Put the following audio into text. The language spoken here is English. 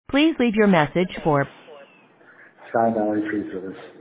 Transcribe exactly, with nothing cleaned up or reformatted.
Please leave your message for Sky Valley Tree Service.